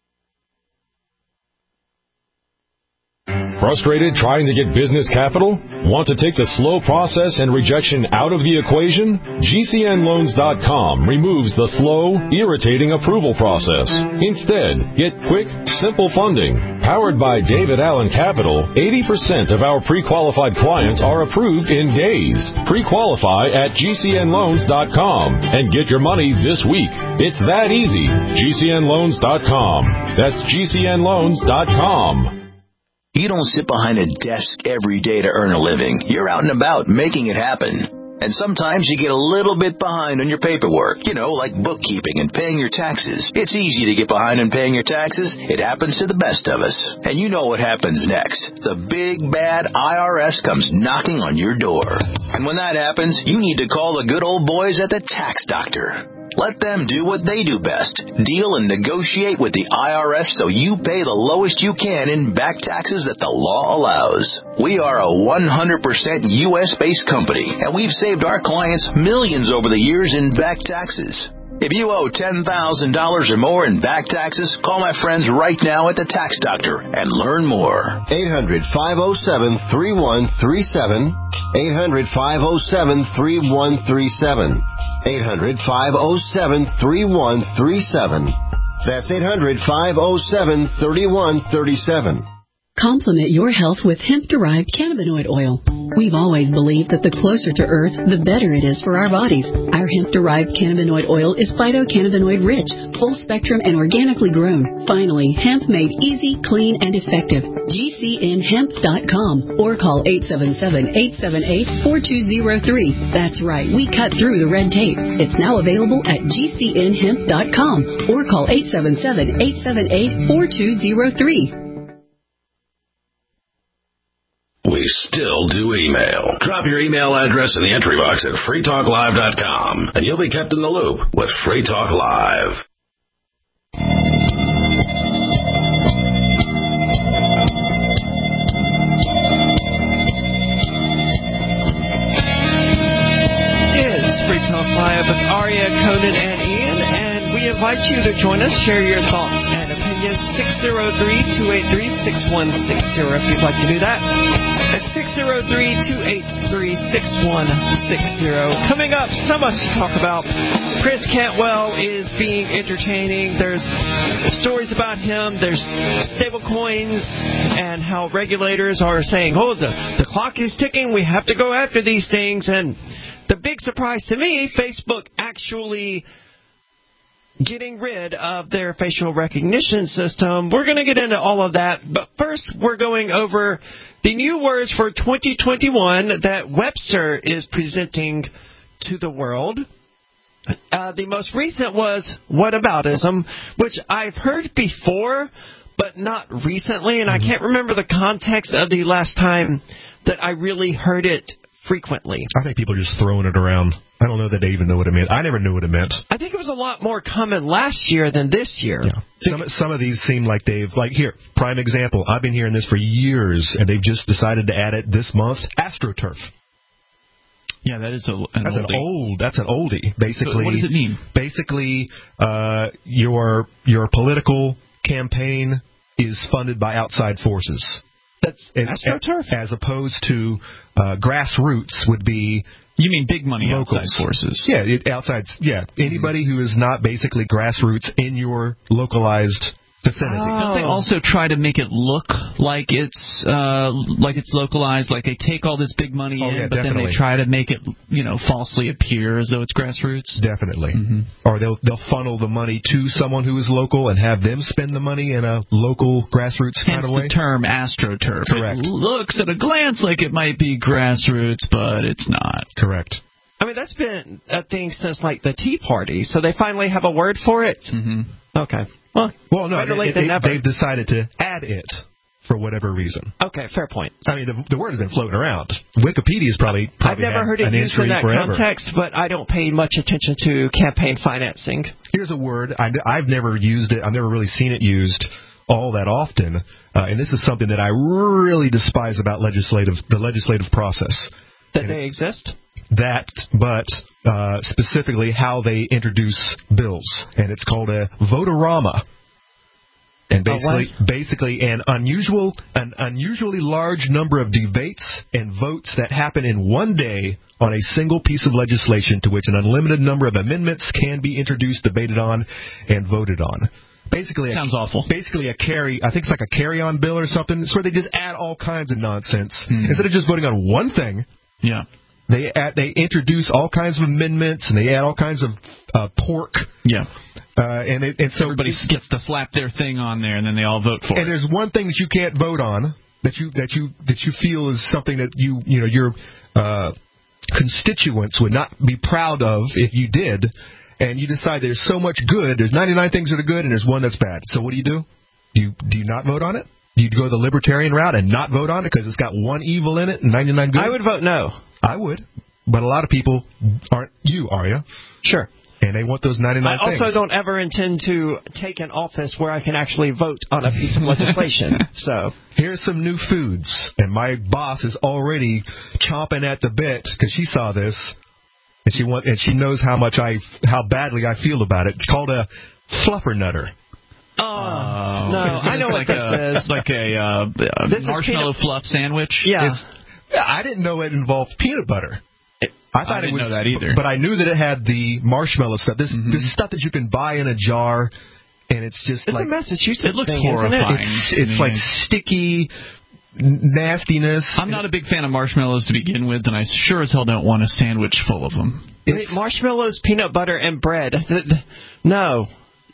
Frustrated trying to get business capital? Want to take the slow process and rejection out of the equation? GCNLoans.com removes the slow, irritating approval process. Instead, get quick, simple funding. Powered by David Allen Capital, 80% of our pre-qualified clients are approved in days. Pre-qualify at GCNLoans.com and get your money this week. It's that easy. GCNLoans.com. That's GCNLoans.com. You don't sit behind a desk every day to earn a living. You're out and about making it happen. And sometimes you get a little bit behind on your paperwork, like bookkeeping and paying your taxes. It's easy to get behind on paying your taxes. It happens to the best of us. And you know what happens next. The big, bad IRS comes knocking on your door. And when that happens, you need to call the good old boys at the Tax Doctor. Let them do what they do best. Deal and negotiate with the IRS so you pay the lowest you can in back taxes that the law allows. We are a 100% U.S.-based company, and we've saved our clients millions over the years in back taxes. If you owe $10,000 or more in back taxes, call my friends right now at the Tax Doctor and learn more. 800-507-3137. 800-507-3137. 800-507-3137. That's 800-507-3137. Complement your health with hemp-derived cannabinoid oil. We've always believed that the closer to Earth, the better it is for our bodies. Our hemp-derived cannabinoid oil is phytocannabinoid-rich, full-spectrum, and organically grown. Finally, hemp made easy, clean, and effective. GCNHemp.com or call 877-878-4203. That's right, we cut through the red tape. It's now available at GCNHemp.com or call 877-878-4203. We still do email. Drop your email address in the entry box at freetalklive.com, and you'll be kept in the loop with Free Talk Live. It's Free Talk Live with Aria, Conan, and Ian, and we invite you to join us, share your thoughts and opinions. 603-283-6160 if you'd like to do that. That's 603-283-6160. Coming up, so much to talk about. Chris Cantwell is being entertaining. There's stories about him. There's stable coins and how regulators are saying, the clock is ticking. We have to go after these things. And the big surprise to me, Facebook actually getting rid of their facial recognition system. We're going to get into all of that, but first we're going over the new words for 2021 that Webster is presenting to the world. The most recent was whataboutism, which I've heard before, but not recently, and I can't remember the context of the last time that I really heard it frequently. I think people are just throwing it around. I don't know that they even know what it meant. I never knew what it meant. I think it was a lot more common last year than this year. Yeah. Some of these seem like they've, here, prime example, I've been hearing this for years, and they've just decided to add it this month, AstroTurf. Yeah, that's an oldie. Basically, but what does it mean? Basically, your political campaign is funded by outside forces. That's AstroTurf? As opposed to grassroots would be... You mean big money locals. Outside forces? Yeah, anybody who is not basically grassroots in your localized vicinity. Don't they also try to make it look like it's localized, like they take all this big money in, but then they try to make it, falsely appear as though it's grassroots? Definitely. Mm-hmm. Or they'll funnel the money to someone who is local and have them spend the money in a local grassroots kind of way. Hence the term AstroTurf. Correct. It looks at a glance like it might be grassroots, but it's not. Correct. I mean, that's been a thing since, like, the Tea Party, so they finally have a word for it? Mm-hmm. Okay. Well, no, they've decided to add it for whatever reason. Okay, fair point. I mean, the word has been floating around. Wikipedia's probably I've never heard it used in that context, but I don't pay much attention to campaign financing. Here's a word. I've never used it. I've never really seen it used all that often, and this is something that I really despise about the legislative process. That they exist? That, but specifically how they introduce bills, and it's called a votorama. And basically an unusually large number of debates and votes that happen in one day on a single piece of legislation to which an unlimited number of amendments can be introduced, debated on, and voted on. Basically, sounds awful. Basically, I think it's like a carry-on bill or something. It's where they just add all kinds of nonsense instead of just voting on one thing. Yeah. They introduce all kinds of amendments and they add all kinds of pork. Yeah. And so everybody gets to slap their thing on there, and then they all vote for it. And there's one thing that you can't vote on that you feel is something that your constituents would not be proud of if you did, and you decide there's so much good, there's 99 things that are good, and there's one that's bad. So what do? Do you not vote on it? Do you go the libertarian route and not vote on it because it's got one evil in it and 99 good? I would vote no. I would, but a lot of people aren't. You, are you? Sure. And they want those 99 things. I also don't ever intend to take an office where I can actually vote on a piece of legislation. So here's some new foods, and my boss is already chomping at the bit because she saw this, and she knows how badly I feel about it. It's called a fluffernutter. Oh, no, I know what this is. Like a marshmallow fluff sandwich? Yeah. I didn't know it involved peanut butter. I didn't know that either. But I knew that it had the marshmallow stuff. This stuff that you can buy in a jar, and it's just it's like... a Massachusetts it looks thing, horrifying. It's like sticky nastiness. I'm not a big fan of marshmallows to begin with, and I sure as hell don't want a sandwich full of them. Wait, marshmallows, peanut butter, and bread. No.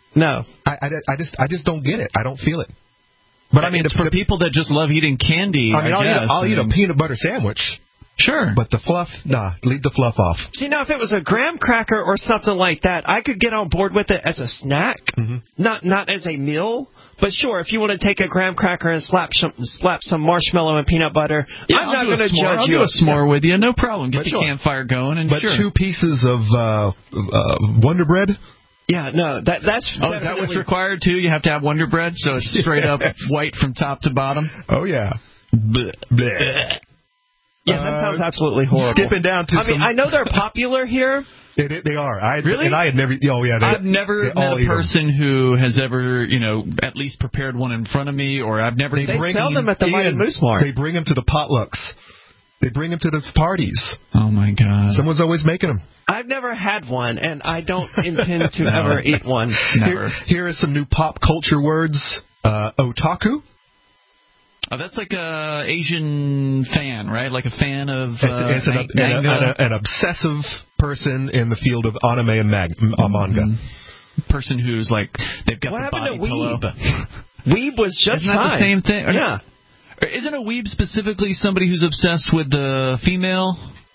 I just don't get it. I don't feel it. But I mean, it's for people that just love eating candy. I'll eat a peanut butter sandwich. Sure. But the fluff, leave the fluff off. See, now, if it was a graham cracker or something like that, I could get on board with it as a snack, not as a meal. But sure, if you want to take a graham cracker and slap some marshmallow and peanut butter, I'm not going to judge you. I'll do a s'more with you, no problem. Get the campfire going. And but 2 pieces of Wonder Bread? Yeah, no, that's... Oh, is that what's required, too? You have to have Wonder Bread, so it's straight up white from top to bottom? Oh, yeah. Blech. Blech. Yeah, that sounds absolutely horrible. Skipping down to I know they're popular here. They are. Really? And I had never... Oh, yeah. I've never met a person who has ever, at least prepared one in front of me, or I've never... They sell them at the Mighty Moose Mart. They bring them to the potlucks. They bring them to the parties. Oh, my God. Someone's always making them. I've never had one, and I don't intend to ever eat one. Never. Here are some new pop culture words. Otaku. Oh, that's like a Asian fan, right? Like a fan of manga. An obsessive person in the field of anime and manga. Person who's like, they've got what the body happened to pillow. Weeb? Weeb was just Isn't that the same thing? Yeah. Isn't a weeb specifically somebody who's obsessed with the female?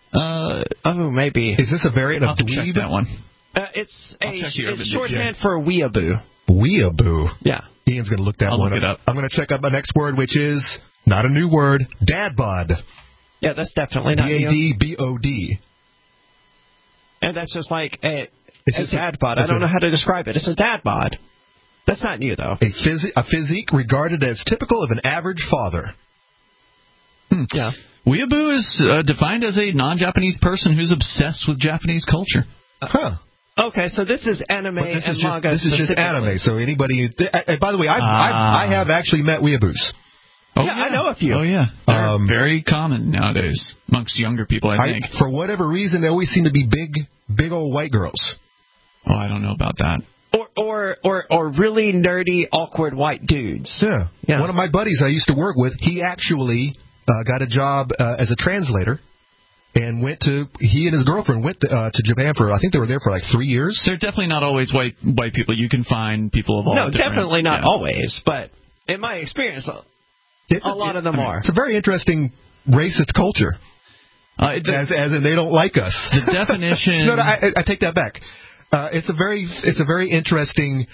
Maybe. Is this a variant of dweeb? Check that one. It's shorthand for weeaboo. Weeaboo. Yeah. Ian's going to look that one up. I'm going to check up my next word, which is not a new word, dad bod. Yeah, that's definitely not new. D-A-D-B-O-D. And that's just like a dad bod. I don't know how to describe it. It's a dad bod. That's not new, though. A physique regarded as typical of an average father. Yeah. Weeaboo is defined as a non-Japanese person who's obsessed with Japanese culture. Okay, so this is anime and manga. This is just anime. So anybody. By the way, I have actually met weeaboos. Oh, yeah, I know a few. Oh, yeah. They're very common nowadays amongst younger people, I think. For whatever reason, they always seem to be big old white girls. Oh, I don't know about that. Or really nerdy, awkward white dudes. Yeah. One of my buddies I used to work with, he actually got a job as a translator. And he and his girlfriend went to Japan I think they were there for like 3 years. They're definitely not always white people. You can find people of all different... No, definitely not always. But in my experience, a lot of them are. It's a very interesting racist culture. As in they don't like us. The definition... No, I take that back. It's a very interesting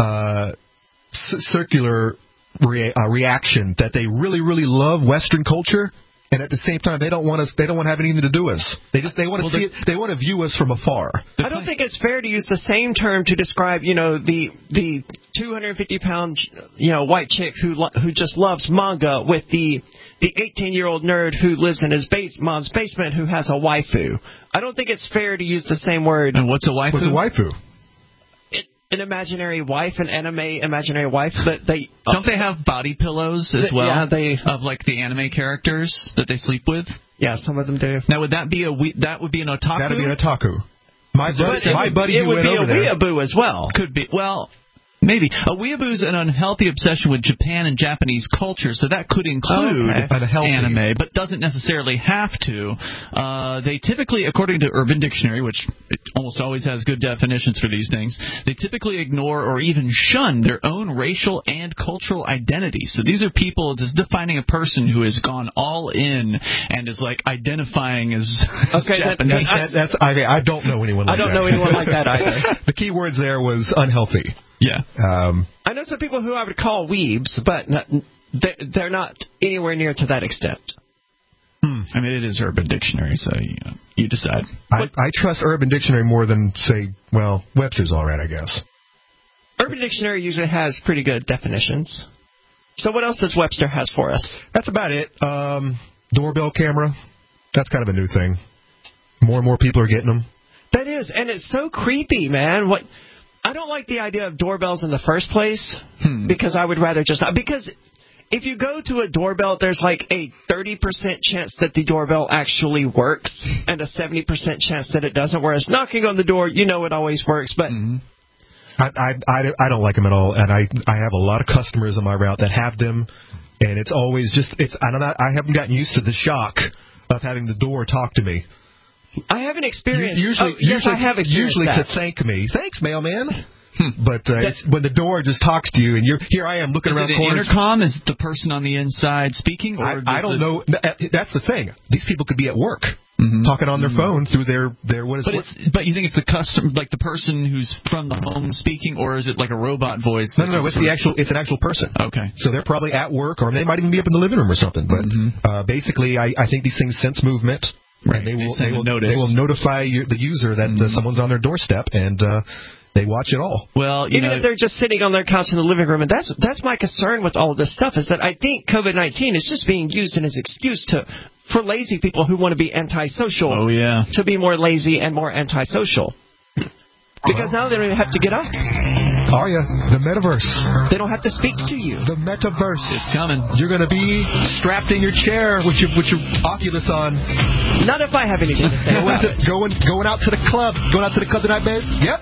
circular reaction that they really, really love Western culture, and at the same time they don't want us. They don't want to have anything to do with us. They want to see it. They want to view us from afar. I don't think it's fair to use the same term to describe, the 250-pound, white chick who just loves manga with the 18-year-old nerd who lives in his mom's basement who has a waifu. I don't think it's fair to use the same word. And what's a waifu? What's a waifu? An imaginary wife, an anime imaginary wife, but don't they have body pillows as well? Yeah, of like the anime characters that they sleep with. Yeah, some of them do. Now, would that be that would be an otaku? That would be an otaku. My buddy who went over there. It would be a weeaboo as well. Could be. Well, maybe. A weeaboo is an unhealthy obsession with Japan and Japanese culture, so that could include anime, but doesn't necessarily have to. They typically, according to Urban Dictionary, which almost always has good definitions for these things, they typically ignore or even shun their own racial and cultural identity. So these are people just defining a person who has gone all in and is like identifying as Japanese. I don't know anyone like that. I don't know anyone like that either. The key words there was unhealthy. Yeah. I know some people who I would call weebs, but they're not anywhere near to that extent. I mean, it is Urban Dictionary, so you decide. I trust Urban Dictionary more than, say, Webster's all right, I guess. Urban Dictionary usually has pretty good definitions. So what else does Webster has for us? That's about it. Doorbell camera. That's kind of a new thing. More and more people are getting them. That is, and it's so creepy, man. I don't like the idea of doorbells in the first place because I would rather just not. Because if you go to a doorbell, there's like a 30% chance that the doorbell actually works and a 70% chance that it doesn't. Whereas knocking on the door, it always works. But I don't like them at all, and I have a lot of customers on my route that have them, and it's always I haven't gotten used to the shock of having the door talk to me. I haven't experienced. I have experienced that. To thank me. Thanks, mailman. But it's when the door just talks to you, and here I am looking around corners. Intercom? Is the person on the inside speaking? Or I don't know. That's the thing. These people could be at work. Talking on their phone through their But you think it's the customer, like the person who's from the home speaking, or is it like a robot voice? No, it's an actual person. Okay. So they're probably at work, or they might even be up in the living room or something. But basically, I think these things sense movement. Right. And they will notify the user that someone's on their doorstep, and they watch it all. Well, even if they're just sitting on their couch in the living room, and that's my concern with all of this stuff is that I think COVID-19 is just being used as an excuse for lazy people who want to be antisocial. Oh yeah. To be more lazy and more antisocial. Because now they don't even have to get up. Arya, the metaverse. They don't have to speak to you. The metaverse. It's coming. You're going to be strapped in your chair with your Oculus on. Not if I have anything to say about it. Going out to the club. Going out to the club tonight, babe? Yep.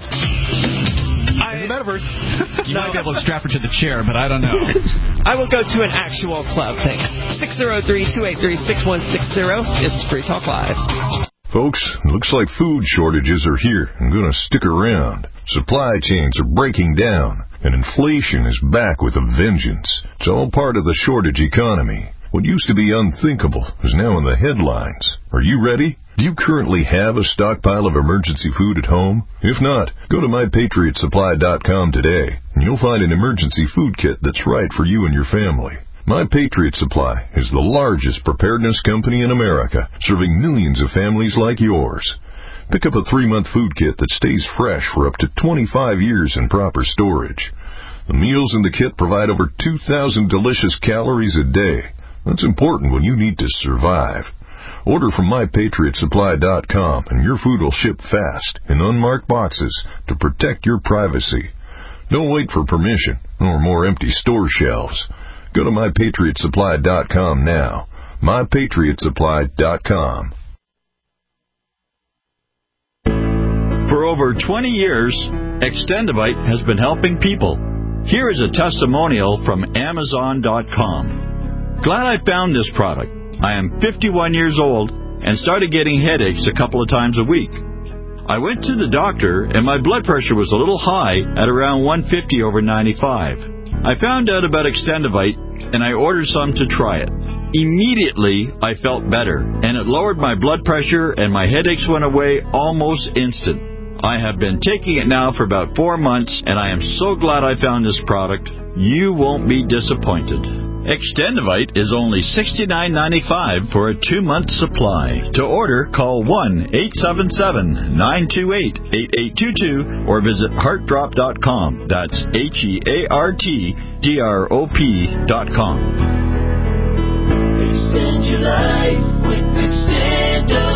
In the metaverse. You might be able to strap her to the chair, but I don't know. I will go to an actual club, thanks. 603-283-6160. It's Free Talk Live. Folks, looks like food shortages are here and going to stick around. Supply chains are breaking down, and inflation is back with a vengeance. It's all part of the shortage economy. What used to be unthinkable is now in the headlines. Are you ready? Do you currently have a stockpile of emergency food at home? If not, go to MyPatriotSupply.com today, and you'll find an emergency food kit that's right for you and your family. My Patriot Supply is the largest preparedness company in America, serving millions of families like yours. Pick up a 3-month food kit that stays fresh for up to 25 years in proper storage. The meals in the kit provide over 2,000 delicious calories a day. That's important when you need to survive. Order from MyPatriotSupply.com and your food will ship fast in unmarked boxes to protect your privacy. Don't wait for permission or more empty store shelves. Go to MyPatriotSupply.com now. MyPatriotSupply.com. For over 20 years, Extendivite has been helping people. Here is a testimonial from Amazon.com. Glad I found this product. I am 51 years old and started getting headaches a couple of times a week. I went to the doctor and my blood pressure was a little high at around 150/95. I found out about Extendivite and I ordered some to try it. Immediately, I felt better, and it lowered my blood pressure, and my headaches went away almost instant. I have been taking it now for about 4 months, and I am so glad I found this product. You won't be disappointed. Extendivite is only $69.95 for a 2-month supply. To order, call 1-877-928-8822 or visit heartdrop.com. That's HEARTDROP.com. Extend your life with Extendivite.